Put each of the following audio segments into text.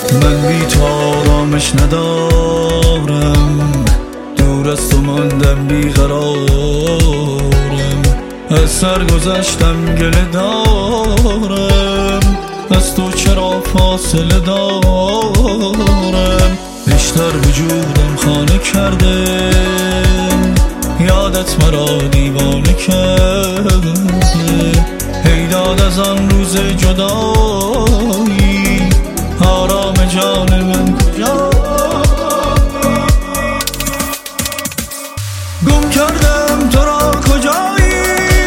من بی تو آرامش ندارم، دور از تو ماندم بیقرارم. از سر گذشتم گله دارم، از تو چرا فاصله دارم. بیشتر وجودم خانه کرده، یادت مرا دیوانه کرده. ای داد از آن روز جدایی، آرام جان من کجا؟ گم کردم تو را کجایی،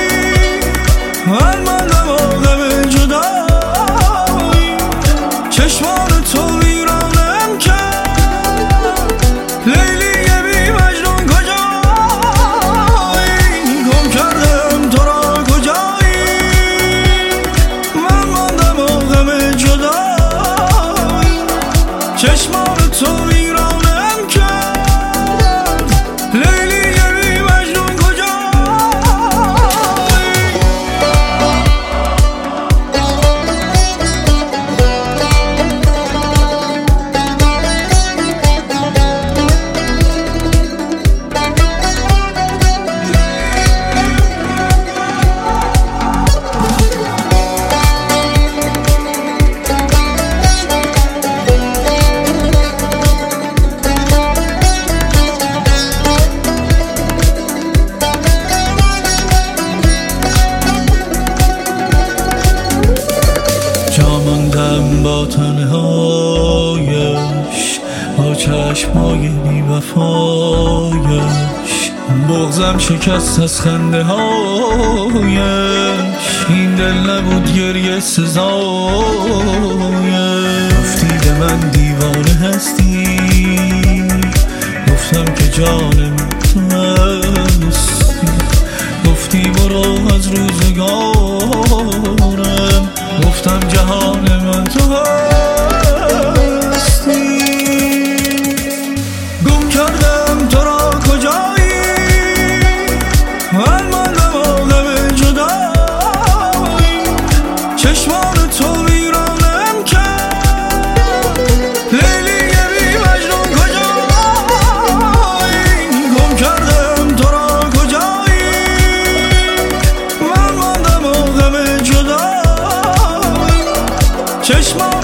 من ماندم و غم جدایی. چشمان تو ویرانم کرد، لیلی بی مجنون کجایی؟ گم کردم تو را کجایی، من ماندم و غم جدایی. چشمان تو ویرانم کرد، لیلی بی مجنون جاماندم با تنهایش، با چشمای بی وفایش. بغضم شکست از خنده هایش، این دل نبود گریه سزایش. گفتی به من دیوانه هستی، گفتم که جانم تو هستی. گفتی برو از روزگارم، گفتم جهان من تو هستی. گم کردم تو را کجایی، من ماندم و غم جدایی. چشمان تو ویرانم کرد، لیلی بی مجنون کجایی؟ گم کردم تو را کجایی، من ماندم و غم جدایی. چشمان